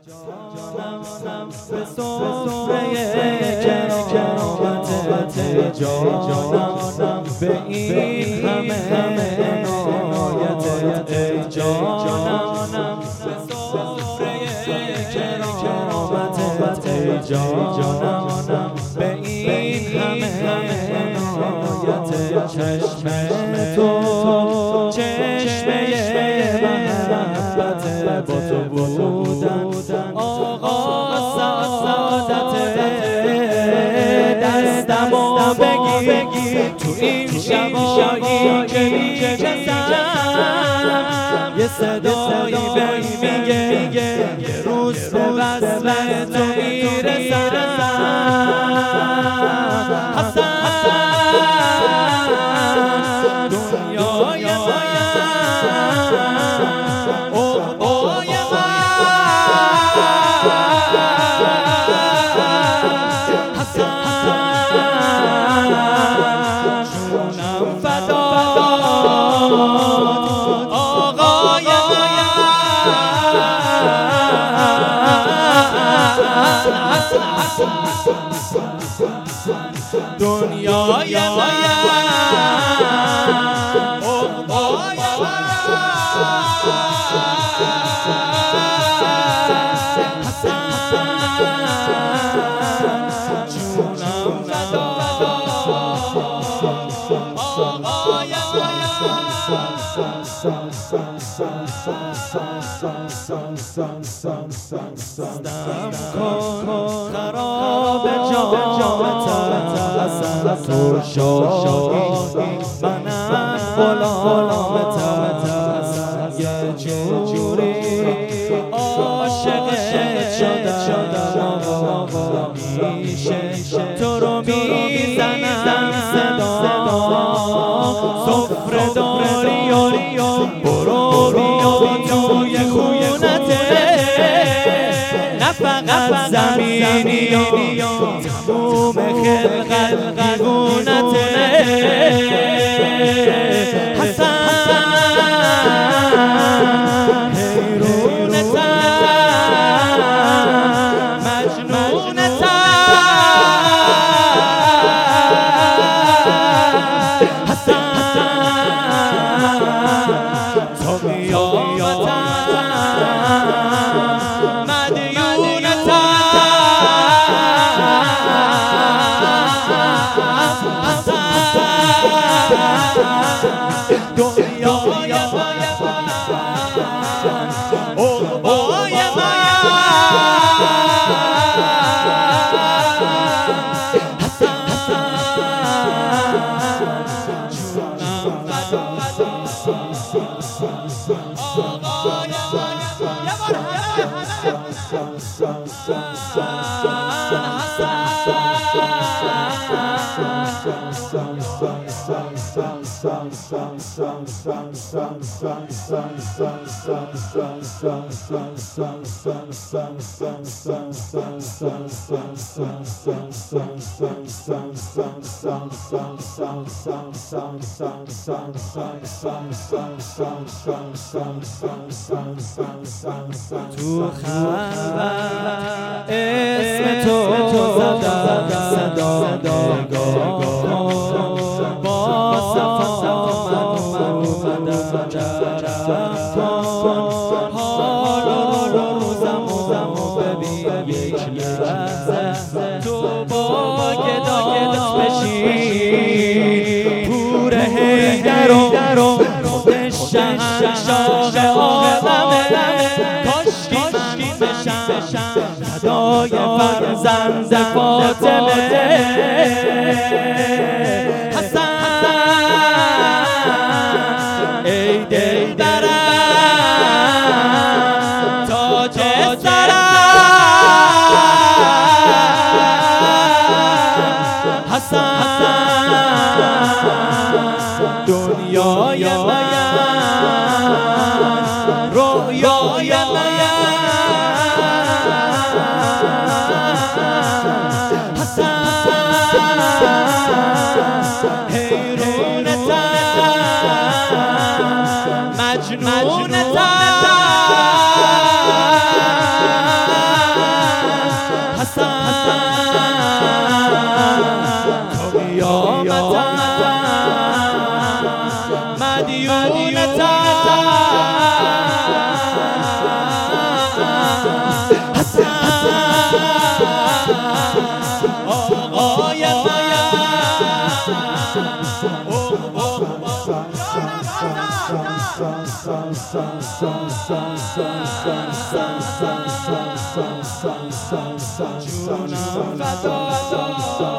جانم به سفره کرامت جانم به این همه عنایت جانم به سفره کرامت جانم به این همه عنایت چشم تو چشمه محبت با تو بودن آقا سعادت دستمو بگیر تو این شبایی که میکشم یه صدایی بهم میگه یه روز به وصل تو میرسم حسن دنیای دنیای خراب جامت تو شاهی منم غلامت یه جوری عاشقت شدم میشه تو رو میزنم صدا سفره داری برو بیا توی خونته نه فقط زمینی تموم خلقت دیوونته حسن حیرونتم مجنونتم حسن تو قیامتم تو خلوت اسم تو زدم صدا با صفا من اومدم جرم کن حال و روزمو ببین یک لحظه تو با گداز بشین پور حیدر و خودش شهنشاه عالمه کاشکی من بشم فدای فرزند فاطمه حسن ای دلبرم تاج سرم حسن دنیای من رویای من حیرونتم مجنونتم جونم فدا